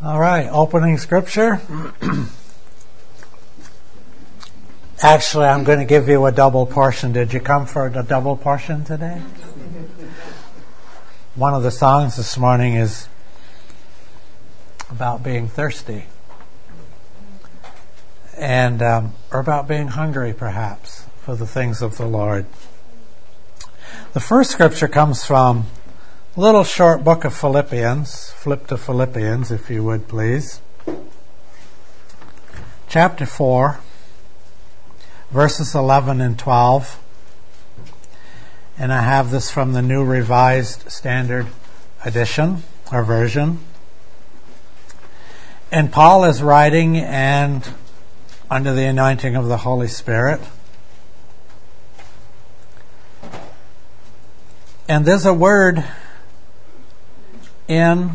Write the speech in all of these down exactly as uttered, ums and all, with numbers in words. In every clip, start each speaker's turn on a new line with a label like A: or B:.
A: All right, opening scripture. Actually, I'm going to give you a double portion. Did you come for a double portion today? One of the songs this morning is about being thirsty. And um, or about being hungry, perhaps, for the things of the Lord. The first scripture comes from a little short book of Philippians. Flip to Philippians, if you would, please. Chapter four, verses eleven and twelve. And I have this from the New Revised Standard Edition, or version. And Paul is writing and under the anointing of the Holy Spirit. And there's a word in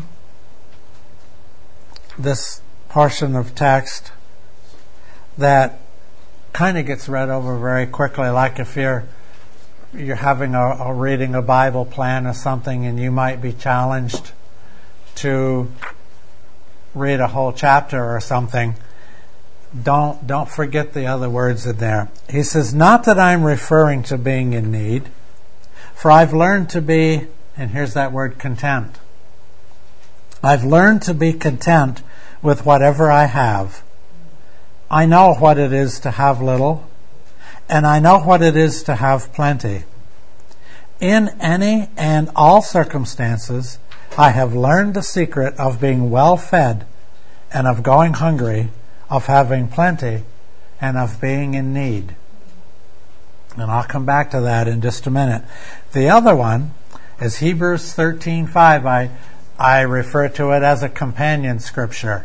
A: this portion of text that kind of gets read over very quickly, like if you're you're having a, a reading a Bible plan or something, and you might be challenged to read a whole chapter or something. Don't don't forget the other words in there. He says, "Not that I'm referring to being in need, for I've learned to be," and here's that word, content. "I've learned to be content with whatever I have. I know what it is to have little, and I know what it is to have plenty. In any and all circumstances, I have learned the secret of being well fed and of going hungry, of having plenty and of being in need." And I'll come back to that in just a minute. The other one is Hebrews thirteen five. I I refer to it as a companion scripture.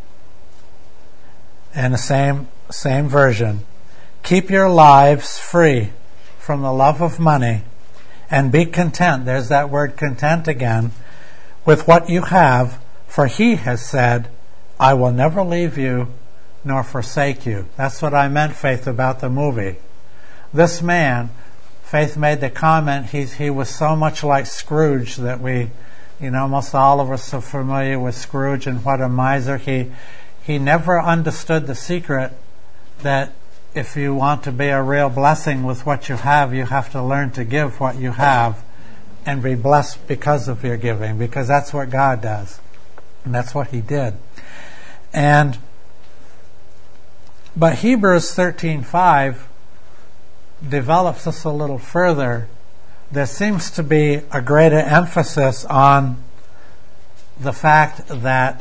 A: And the same same version. "Keep your lives free from the love of money and be content," there's that word content again, "with what you have, for he has said, I will never leave you nor forsake you." That's what I meant, Faith, about the movie. This man, Faith made the comment, he's, he was so much like Scrooge that we, you know, almost all of us are familiar with Scrooge and what a miser. He, he never understood the secret that if you want to be a real blessing with what you have, you have to learn to give what you have and be blessed because of your giving, because that's what God does. And that's what he did. And but Hebrews thirteen five develops this a little further. There seems to be a greater emphasis on the fact that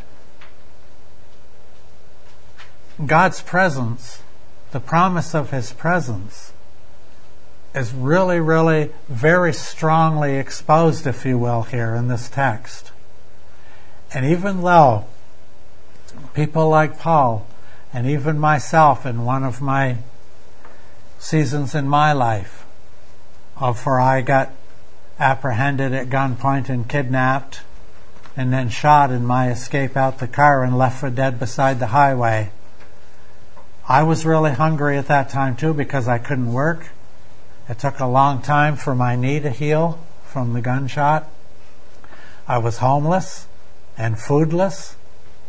A: God's presence, the promise of his presence, is really, really very strongly exposed, if you will, here in this text. And even though people like Paul and even myself in one of my seasons in my life, of where I got apprehended at gunpoint and kidnapped and then shot in my escape out the car and left for dead beside the highway. I was really hungry at that time too, because I couldn't work. It took a long time for my knee to heal from the gunshot. I was homeless and foodless.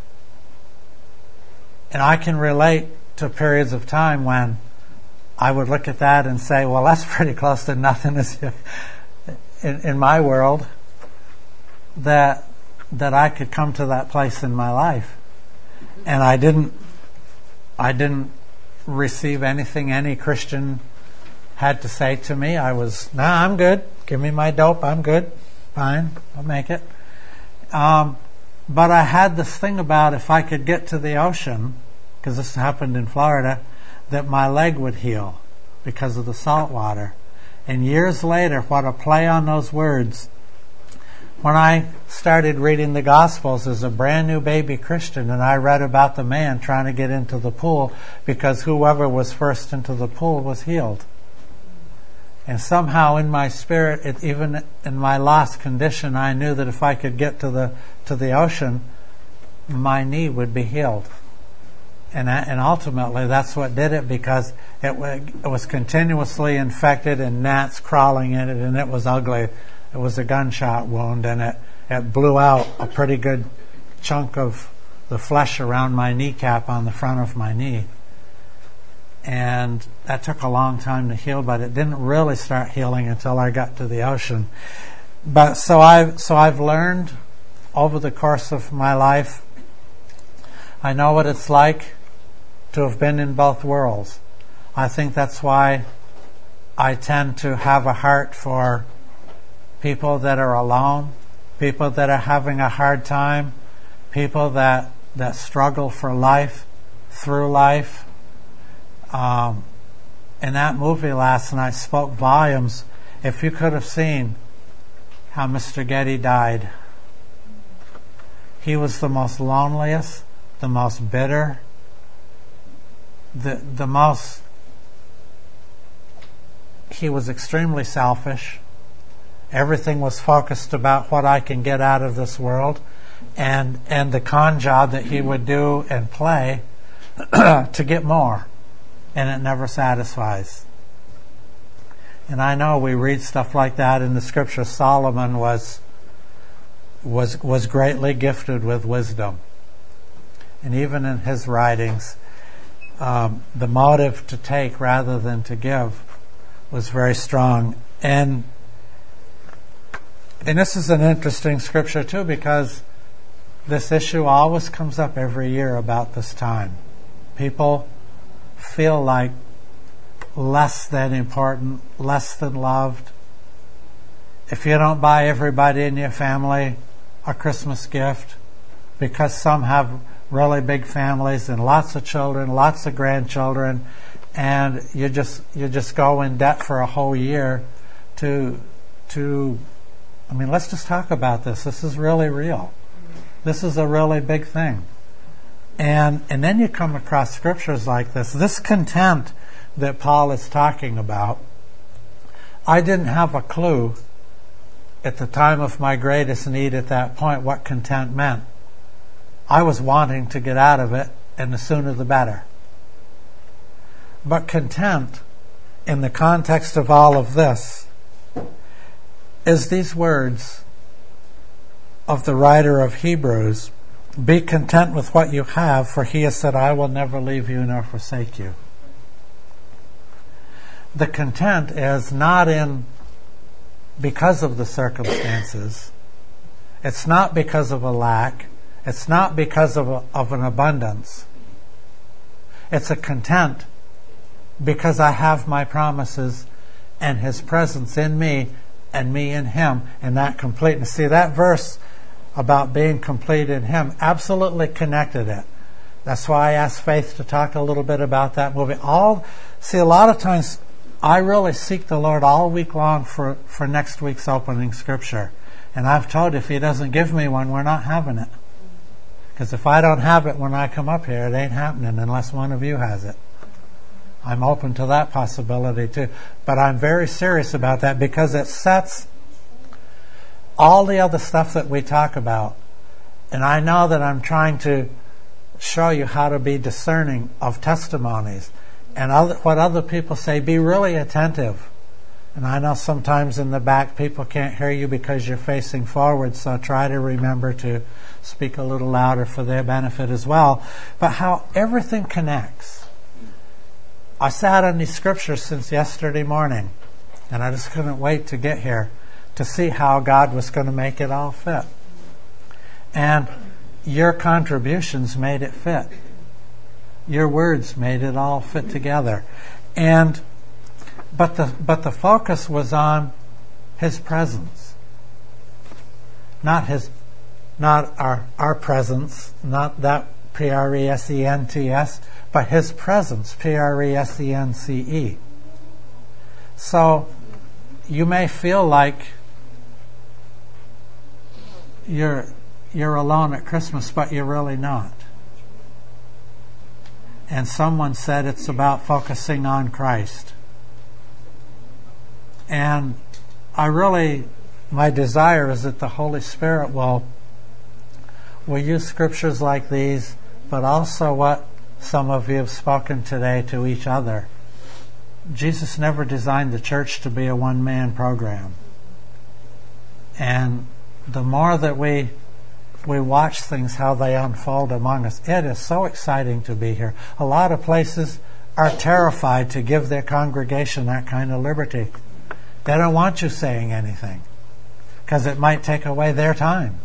A: And I can relate to periods of time when I would look at that and say, well, that's pretty close to nothing in, in my world, that that I could come to that place in my life. And I didn't I didn't receive anything any Christian had to say to me. I was, nah, I'm good. Give me my dope. I'm good. Fine. I'll make it. Um, but I had this thing about if I could get to the ocean, because this happened in Florida, that my leg would heal because of the salt water. And years later, what a play on those words. When I started reading the Gospels as a brand new baby Christian, and I read about the man trying to get into the pool because whoever was first into the pool was healed. And somehow in my spirit, it, even in my lost condition, I knew that if I could get to the to the ocean, my knee would be healed. And and ultimately, that's what did it, because it, it was continuously infected and gnats crawling in it, and it was ugly. It was a gunshot wound, and it, it blew out a pretty good chunk of the flesh around my kneecap on the front of my knee. And that took a long time to heal, but it didn't really start healing until I got to the ocean. But so I've so I've learned over the course of my life. I know what it's like to have been in both worlds. I think that's why I tend to have a heart for people that are alone, people that are having a hard time, people that that struggle for life, through life. Um, and that movie last night spoke volumes. If you could have seen how Mister Getty died, he was the most loneliest, the most bitter, the the most. He was extremely selfish. Everything was focused about what I can get out of this world, and and the con job that he would do and play to get more, and it never satisfies. And I know we read stuff like that in the scripture. Solomon was was was greatly gifted with wisdom, and even in his writings, um, the motive to take rather than to give was very strong. And and this is an interesting scripture too, because this issue always comes up every year about this time. People feel like less than important, less than loved. If you don't buy everybody in your family a Christmas gift, because some have really big families and lots of children, lots of grandchildren, and you just you just go in debt for a whole year to to I mean, let's just talk about this. This is really real. This is a really big thing. And and then you come across scriptures like this. This content that Paul is talking about, I didn't have a clue at the time of my greatest need at that point what content meant. I was wanting to get out of it, and the sooner the better. But content, in the context of all of this, is these words of the writer of Hebrews: be content with what you have, for he has said, I will never leave you nor forsake you. The content is not in because of the circumstances. It's not because of a lack. It's not because of, a, of an abundance. It's a content because I have my promises and his presence in me and me in him, and that completeness. See, that verse about being complete in him absolutely connected it. That's why I asked Faith to talk a little bit about that movie. All see, a lot of times I really seek the Lord all week long for, for next week's opening scripture. And I've told if he doesn't give me one, we're not having it. Because if I don't have it when I come up here, it ain't happening unless one of you has it. I'm open to that possibility too. But I'm very serious about that, because it sets all the other stuff that we talk about. And I know that I'm trying to show you how to be discerning of testimonies and other, what other people say. Be really attentive. And I know sometimes in the back people can't hear you because you're facing forward, so try to remember to speak a little louder for their benefit as well. But how everything connects. I sat on these scriptures since yesterday morning, and I just couldn't wait to get here to see how God was going to make it all fit. And your contributions made it fit. Your words made it all fit together. And but the but the focus was on his presence. Not his not our our presence, not that P R E S E N T S, but his presence, P R E S E N C E. So you may feel like you're you're alone at Christmas, but you're really not. And someone said it's about focusing on Christ. And I really, my desire is that the Holy Spirit will will use scriptures like these, but also what some of you have spoken today to each other. Jesus never designed the church to be a one-man program. And the more that we we watch things, how they unfold among us. It is so exciting to be here. A lot of places are terrified to give their congregation that kind of liberty. They don't want you saying anything because it might take away their time.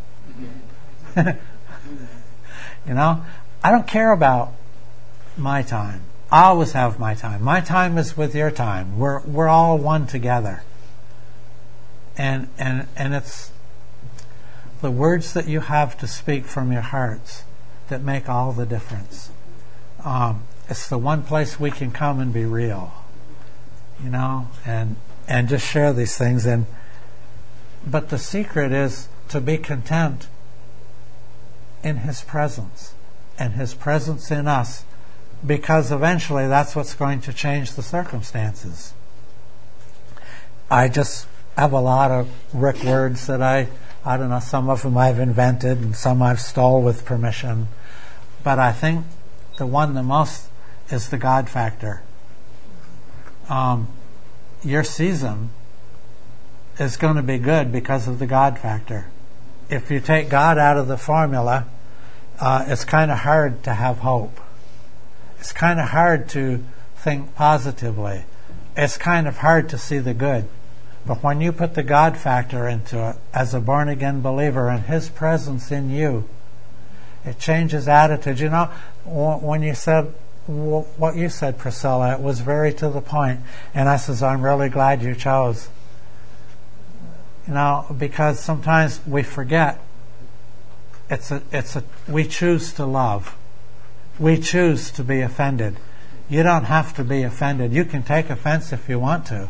A: You know, I don't care about my time. I always have my time. My time is with your time. We're we're all one together. And and and it's the words that you have to speak from your hearts that make all the difference. Um, it's the one place we can come and be real, you know, and and just share these things. And but the secret is to be content in His presence and His presence in us, because eventually that's what's going to change the circumstances. I just have a lot of Rick words that I, I don't know, some of them I've invented and some I've stole with permission. But I think the one the most is the God factor. Um, your season is going to be good because of the God factor. If you take God out of the formula, uh, it's kind of hard to have hope. It's kind of hard to think positively. It's kind of hard to see the good. But when you put the God factor into it, as a born-again believer and His presence in you, it changes attitude. You know, when you said what you said, Priscilla, it was very to the point. And I says, I'm really glad you chose. You know, because sometimes we forget. It's a, it's a, we choose to love. We choose to be offended. You don't have to be offended. You can take offense if you want to.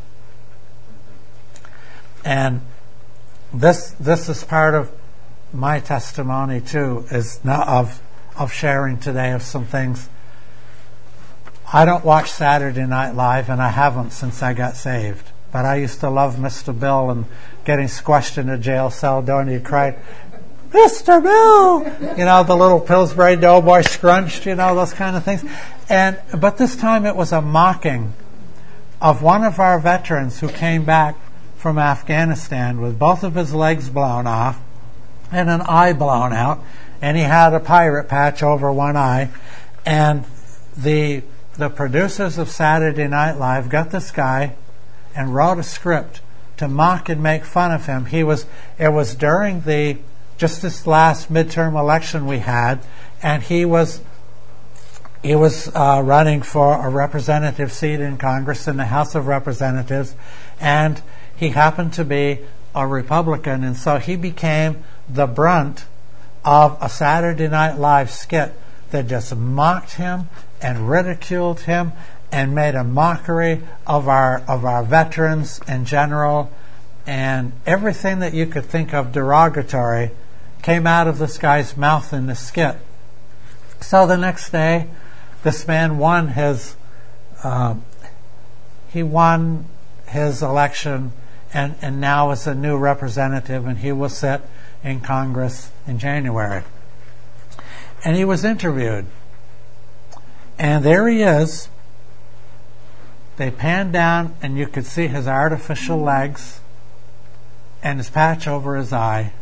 A: And this this is part of my testimony too, is not of of sharing today of some things. I don't watch Saturday Night Live, and I haven't since I got saved. But I used to love Mister Bill and getting squashed in a jail cell door, and he cried, Mister Bill! You know, the little Pillsbury Doughboy scrunched, you know, those kind of things. And but this time it was a mocking of one of our veterans who came back from Afghanistan with both of his legs blown off and an eye blown out, and he had a pirate patch over one eye. And the the producers of Saturday Night Live got this guy and wrote a script to mock and make fun of him. He was it was during the just this last midterm election we had, and he was he was uh, running for a representative seat in Congress in the House of Representatives, and he happened to be a Republican, and so he became the brunt of a Saturday Night Live skit that just mocked him and ridiculed him and made a mockery of our of our veterans in general, and everything that you could think of derogatory came out of this guy's mouth in the skit. So the next day, this man won his uh, he won his election, and, and now is a new representative, and he will sit in Congress in January. And he was interviewed, and there he is. They panned down, and you could see his artificial legs and his patch over his eye.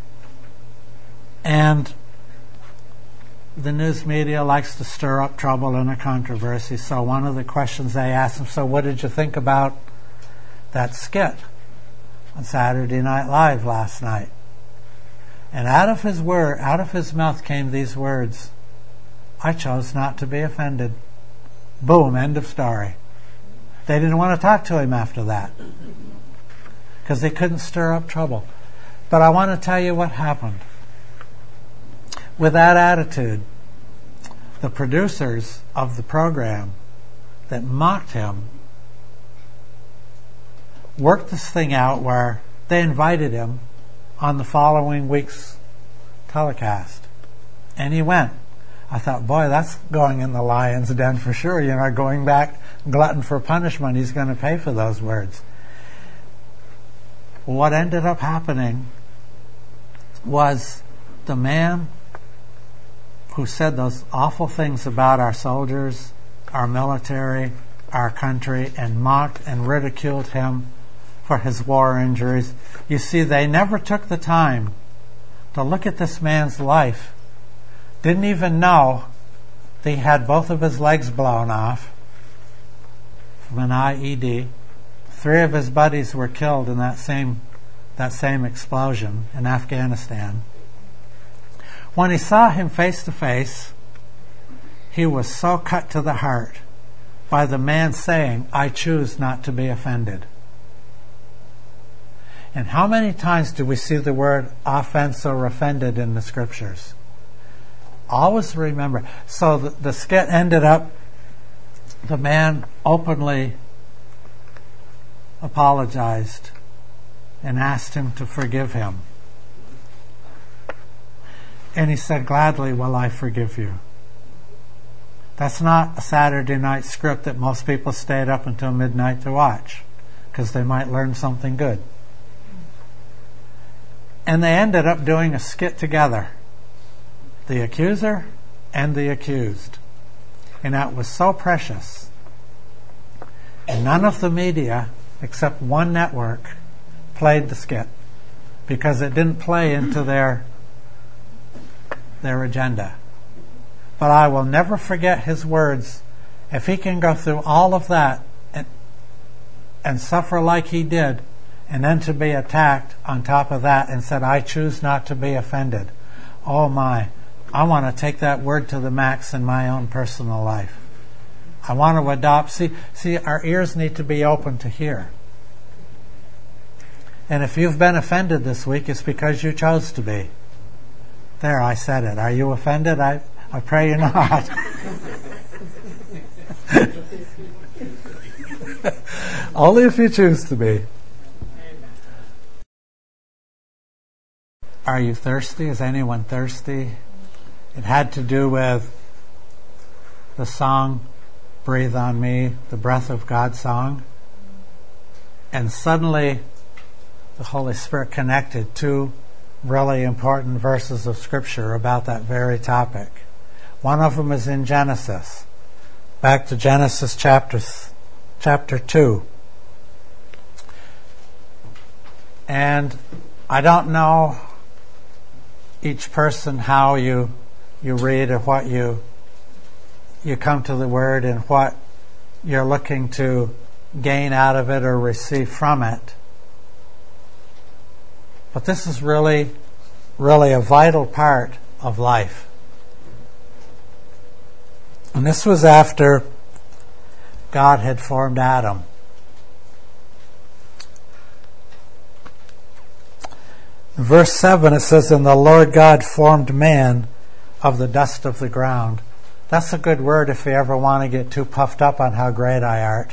A: And the news media likes to stir up trouble and a controversy. So one of the questions they asked him, so what did you think about that skit on Saturday Night Live last night? And out of his word, out of his mouth came these words, I chose not to be offended. Boom, end of story. They didn't want to talk to him after that because they couldn't stir up trouble. But I want to tell you what happened. With that attitude, the producers of the program that mocked him worked this thing out where they invited him on the following week's telecast. And he went. I thought, boy, that's going in the lion's den for sure. You know, going back, glutton for punishment. He's going to pay for those words. What ended up happening was the man who said those awful things about our soldiers, our military, our country, and mocked and ridiculed him for his war injuries. You see, they never took the time to look at this man's life. Didn't even know that he had both of his legs blown off from an I E D. Three of his buddies were killed in that same that same explosion in Afghanistan. When he saw him face to face, he was so cut to the heart by the man saying, "I choose not to be offended." And how many times do we see the word offense or offended in the scriptures? Always remember. So the, the skit ended up, the man openly apologized and asked him to forgive him. And he said, "Gladly will I forgive you." That's not a Saturday night script that most people stayed up until midnight to watch, because they might learn something good. And they ended up doing a skit together, the accuser and the accused. And that was so precious. And none of the media, except one network, played the skit, because it didn't play into their their agenda. But I will never forget his words. If he can go through all of that and, and suffer like he did, and then to be attacked on top of that and said, "I choose not to be offended." Oh my, I want to take that word to the max in my own personal life. I want to adopt. See, see, our ears need to be open to hear. And if you've been offended this week, it's because you chose to be. There, I said it. Are you offended? I, I pray you're not. Only if you choose to be. Are you thirsty? Is anyone thirsty? It had to do with the song, "Breathe on Me," the Breath of God song. And suddenly, the Holy Spirit connected two really important verses of Scripture about that very topic. One of them is in Genesis. Back to Genesis chapter, chapter two. And I don't know each person how you you read or what you you come to the Word and what you're looking to gain out of it or receive from it. But this is really, really a vital part of life. And this was after God had formed Adam. In verse seven it says, "And the Lord God formed man of the dust of the ground." That's a good word if you ever want to get too puffed up on how great I art.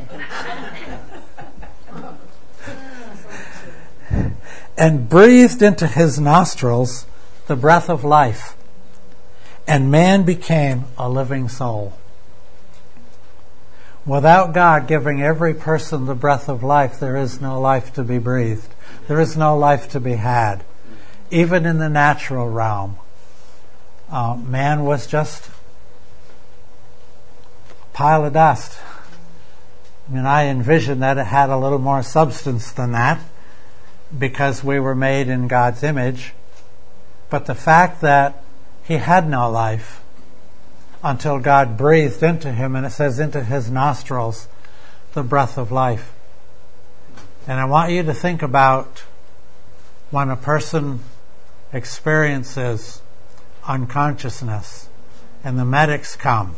A: "And breathed into his nostrils the breath of life, and man became a living soul." Without God giving every person the breath of life, there is no life to be breathed. There is no life to be had. Even in the natural realm, uh, man was just a pile of dust. I mean, I envision that it had a little more substance than that, because we were made in God's image. But the fact that he had no life until God breathed into him, and it says into his nostrils, the breath of life. And I want you to think about when a person experiences unconsciousness and the medics come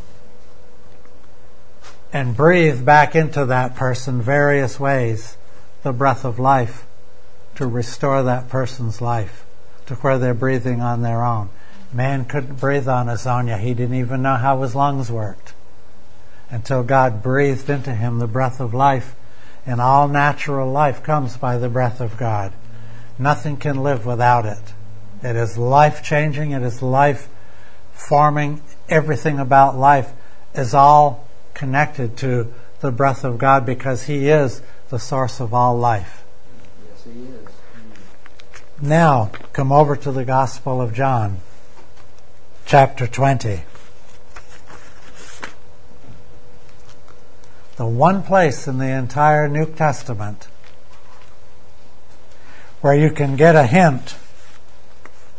A: and breathe back into that person various ways the breath of life to restore that person's life to where they're breathing on their own. Man couldn't breathe on his own, yet he didn't even know how his lungs worked until God breathed into him the breath of life. And all natural life comes by the breath of God. Nothing can live without it. It is life-changing. It is life-forming. Everything about life is all connected to the breath of God, because he is the source of all life.
B: Yes, he is.
A: Now, come over to the Gospel of John, chapter twenty. The one place in the entire New Testament where you can get a hint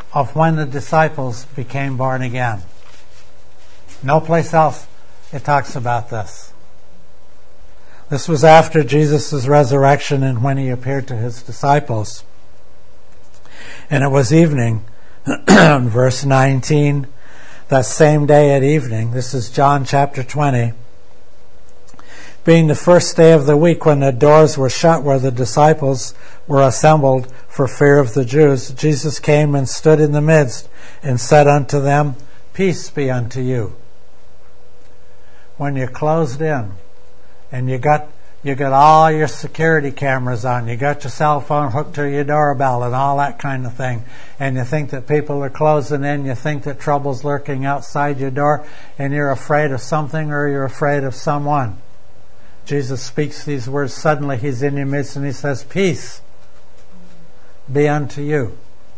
A: of when the disciples became born again. No place else it talks about this. This was after Jesus' resurrection and when he appeared to his disciples. And it was evening, verse nineteen, that same day at evening. This is John chapter twenty. Being the first day of the week, when the doors were shut where the disciples were assembled for fear of the Jews, Jesus came and stood in the midst and said unto them, Peace be unto you. When you're closed in and you got you got all your security cameras on, you got your cell phone hooked to your doorbell and all that kind of thing, and you think that people are closing in, you think that trouble's lurking outside your door, and you're afraid of something or you're afraid of someone. Jesus speaks these words. Suddenly he's in your midst and he says, Peace be unto you.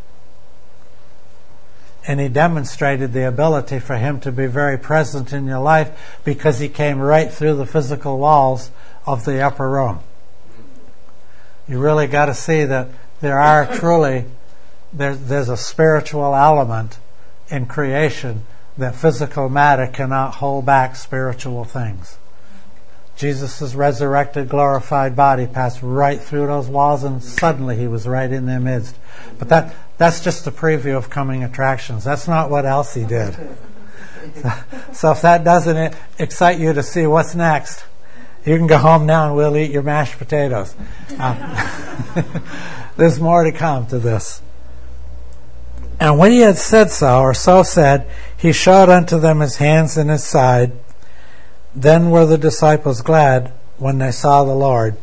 A: And he demonstrated the ability for him to be very present in your life because he came right through the physical walls of the upper room. You really got to see that there are truly, there, there's a spiritual element in creation that physical matter cannot hold back spiritual things. Jesus' resurrected, glorified body passed right through those walls, and suddenly he was right in their midst. But that that's just a preview of coming attractions. That's not what else he did. So, so if that doesn't excite you to see what's next, you can go home now and we'll eat your mashed potatoes. Uh, there's more to come to this. And when he had said so, or so said, he showed unto them his hands and his side. Then were the disciples glad when they saw the Lord.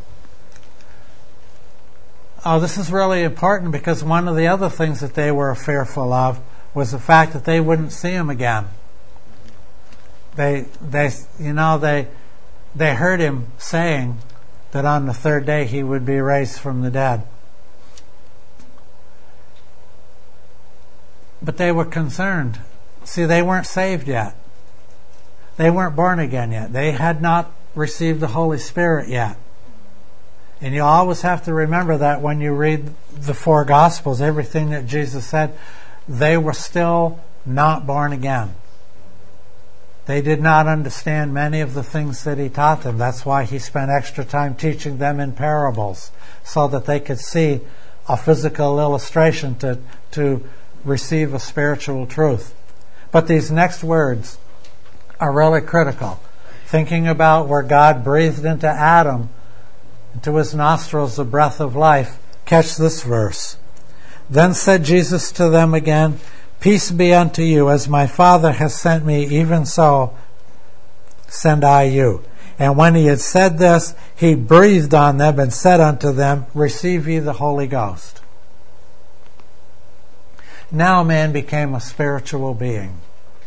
A: Oh, this is really important because one of the other things that they were fearful of was the fact that they wouldn't see him again. They, they, you know, they, they heard him saying that on the third day he would be raised from the dead. But they were concerned. See, they weren't saved yet. They weren't born again yet. They had not received the Holy Spirit yet. And you always have to remember that when you read the four Gospels, everything that Jesus said, they were still not born again. They did not understand many of the things that he taught them. That's why he spent extra time teaching them in parables, so that they could see a physical illustration to, to receive a spiritual truth. But these next words are really critical. Thinking about where God breathed into Adam, into his nostrils the breath of life. Catch this verse. Then said Jesus to them again, Peace be unto you, as my Father has sent me, even so send I you. And when he had said this, he breathed on them and said unto them, Receive ye the Holy Ghost. Now man became a spiritual being.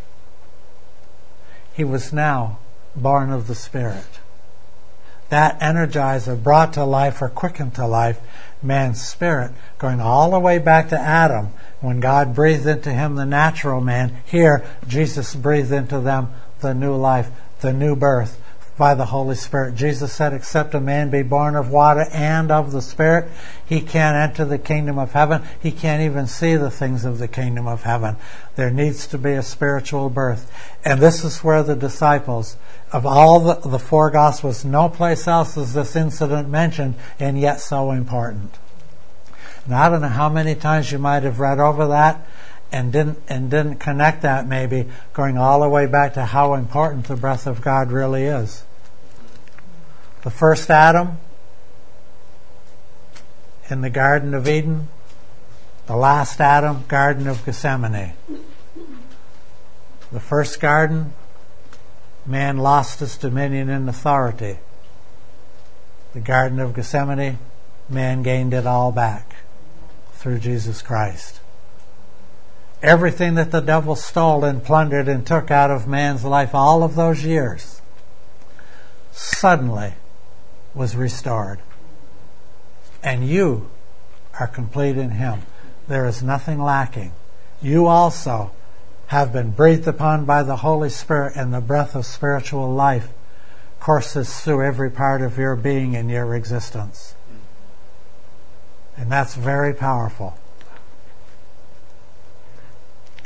A: He was now born of the Spirit. That energizer brought to life or quickened to life man's spirit, going all the way back to Adam. When God breathed into him the natural man, here Jesus breathed into them the new life, the new birth by the Holy Spirit. Jesus said, except a man be born of water and of the Spirit, he can't enter the kingdom of heaven. He can't even see the things of the kingdom of heaven. There needs to be a spiritual birth. And this is where the disciples, of all the, the four Gospels, no place else is this incident mentioned, and yet so important. Now, I don't know how many times you might have read over that and didn't and didn't connect that, maybe going all the way back to how important the breath of God really is. The first Adam in the Garden of Eden, the last Adam, Garden of Gethsemane. The first garden, man lost his dominion and authority. The Garden of Gethsemane, man gained it all back through Jesus Christ. Everything that the devil stole and plundered and took out of man's life all of those years suddenly was restored. And you are complete in him. There is nothing lacking. You also have been breathed upon by the Holy Spirit, and the breath of spiritual life courses through every part of your being and your existence. And that's very powerful.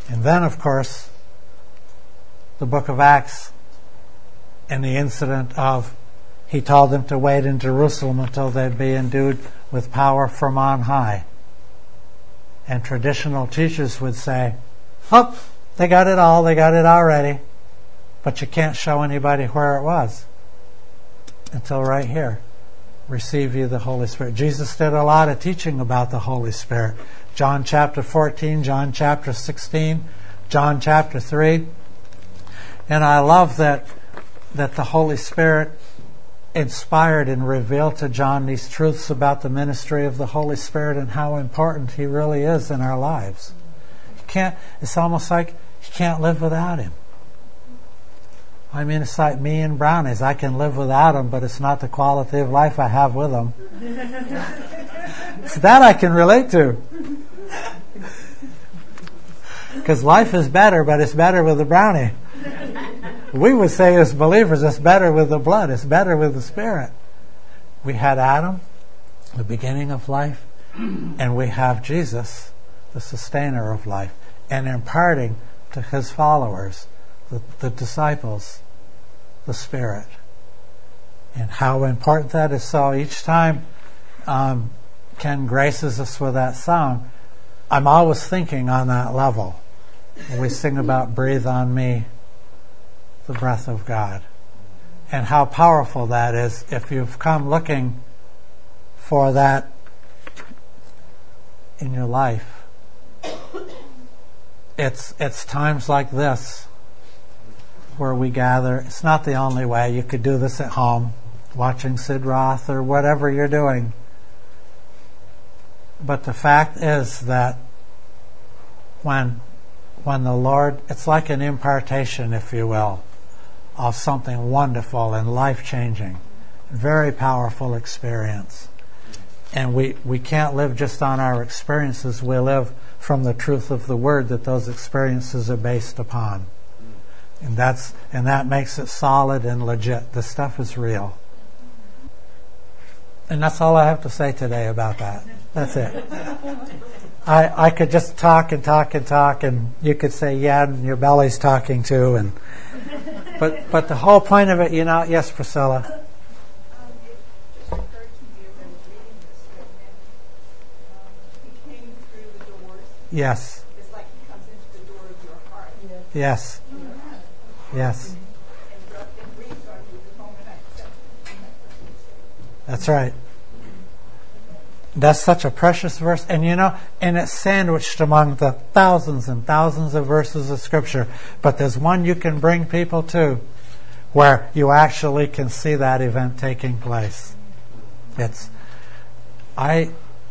A: And then, of course, the book of Acts and the incident of he told them to wait in Jerusalem until they'd be endued with power from on high. And traditional teachers would say, oh, they got it all, they got it already. But you can't show anybody where it was until right here. Receive you the Holy Spirit. Jesus did a lot of teaching about the Holy Spirit. John chapter fourteen, John chapter sixteen, John chapter three. And I love that that the Holy Spirit inspired and revealed to John these truths about the ministry of the Holy Spirit and how important He really is in our lives. You can't, it's almost like you can't live without Him. I mean, it's like me and brownies. I can live without them, but it's not the quality of life I have with them. It's that I can relate to. Because life is better, but it's better with the brownie. We would say as believers, it's better with the blood. It's better with the Spirit. We had Adam, the beginning of life, and we have Jesus, the sustainer of life, and imparting to His followers, the, the disciples, the Spirit. And how important that is. So each time um, Ken graces us with that song, I'm always thinking on that level. When we sing about breathe on me, the breath of God. And how powerful that is if you've come looking for that in your life. It's it's times like this where we gather. It's not the only way. You could do this at home, watching Sid Roth or whatever you're doing. But the fact is that when when the Lord, it's like an impartation, if you will, of something wonderful and life-changing, very powerful experience. And we, we can't live just on our experiences. We live from the truth of the Word that those experiences are based upon. And that's and that makes it solid and legit. The stuff is real. And that's all I have to say today about that. That's it. I, I could just talk and talk and talk, and you could say, yeah, and your belly's talking too. And but but the whole point of it, you know, yes, Priscilla.
B: Um, it just occurred to me as I was reading this that when um, He came through the doors,
A: Yes.
B: it's like He comes into the door of your heart.
A: Yes.
B: You know,
A: Yes.
B: and, dro- and breathes on you the moment I accept Him.
A: That's right. That's such a precious verse. And you know, and it's sandwiched among the thousands and thousands of verses of Scripture. But there's one you can bring people to where you actually can see that event taking place. It's, I,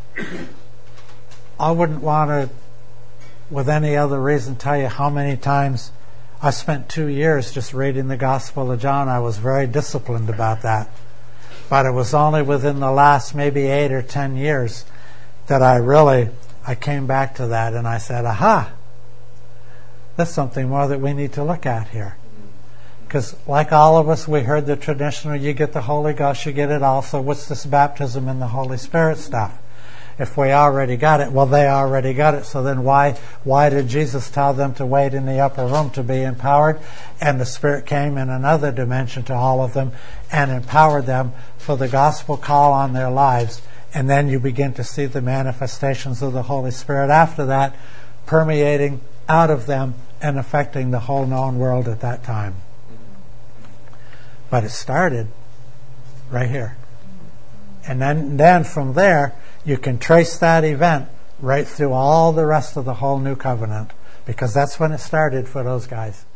A: I wouldn't want to, with any other reason, tell you how many times I spent two years just reading the Gospel of John. I was very disciplined about that. But it was only within the last maybe eight or ten years that I really, I came back to that and I said, aha, there's something more that we need to look at here. Because like all of us, we heard the traditional, you get the Holy Ghost, you get it all, so what's this baptism in the Holy Spirit stuff? If we already got it, well, they already got it, so then why why did Jesus tell them to wait in the upper room to be empowered? And the Spirit came in another dimension to all of them and empowered them for the gospel call on their lives. And then you begin to see the manifestations of the Holy Spirit after that permeating out of them and affecting the whole known world at that time. But it started right here. And then, then from there, you can trace that event right through all the rest of the whole new covenant, because that's when it started for those guys.